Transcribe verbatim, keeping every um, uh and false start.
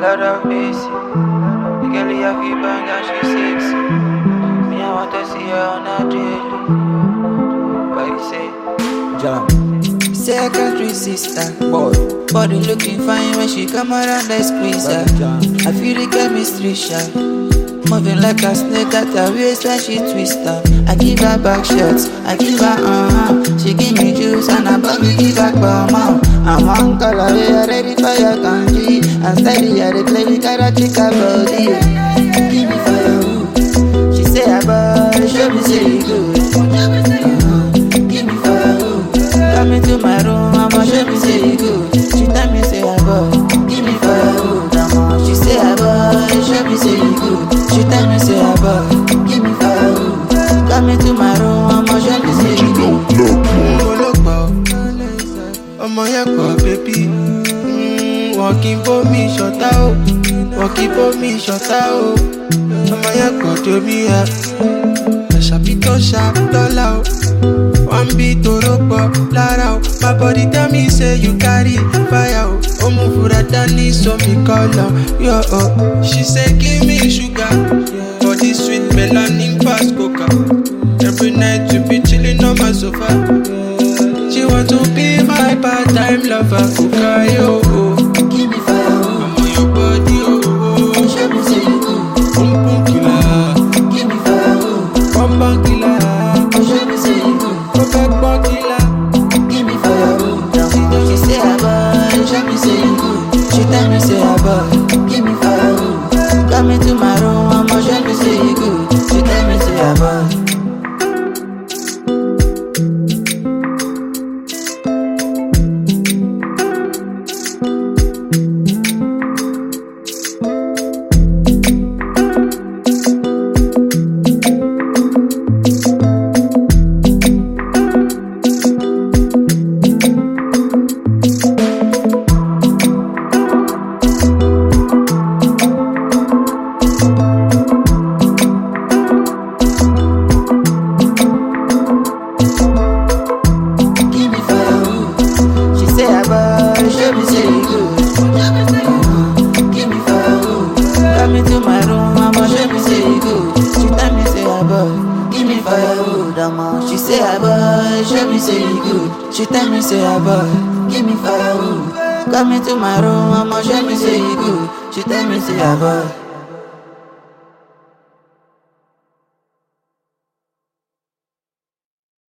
Lot of mercy. The girl you feel bang and she sexy. Me I want to see her on a daily. What you say? Jam. Secretary sister, Boy. body looking fine when she come around I squeeze her. I feel the chemistry sharp, moving like a snake at her waist when she twist her. I give her back shots, I give her uh-huh. She give me juice and I bug me give her bomb. I'm one color, we are ready for your country. And steady, I dey play with her chica body. Give me fire, ooh. She say her body, show me say you good. Uh-huh. Give me fire, ooh. Come into my room, I'ma show me say you good. She tell me say her boy, give me fire, ooh. Mama, she say her boy, show me say you good. She tell me say her boy, give me fire, ooh. Come into my room, I'ma show me say you good. Ọmọ yẹn kọ bébí, wọ́n kì í bómi ṣọ̀tá o, wọ́n kì í bómi ṣọ̀tá o. Ọmọ yẹn kọ tóbi ẹ, àṣàbí tó ṣá lọ́la o. Wọ́n bí tòró pọ̀ lára o. My body tell me say you carry fire o. Ó mú fura dání sómi kọ́lọ̀ yọ o. She say give me sugar, body sweet melanin fast coca. Every night you be chilling on my sofa. She want to be my part-time lover, coca yo. Give me fire, ooh. I'm on your body, oh. Show me say you good. Boom boom killer, Give me fire, ooh. bum bum killer, Show me say you good. perfect bum killer. Give me fire, ooh. She say her boy, show me say you good. She tell me say her boy, give me fire, ooh. Come into my room, I'ma show me say you good. She tell me say her boy. Show me say you good. Uh-huh. Give me fire, ooh. Come into my room, I'ma show me say you good. She tell me say her boy, give me fire, ooh. Dama. She say her boy, show me say you good. She tell me say her boy, give me fire, ooh. Come into my room, I'ma show me say you good. She tell me say her boy.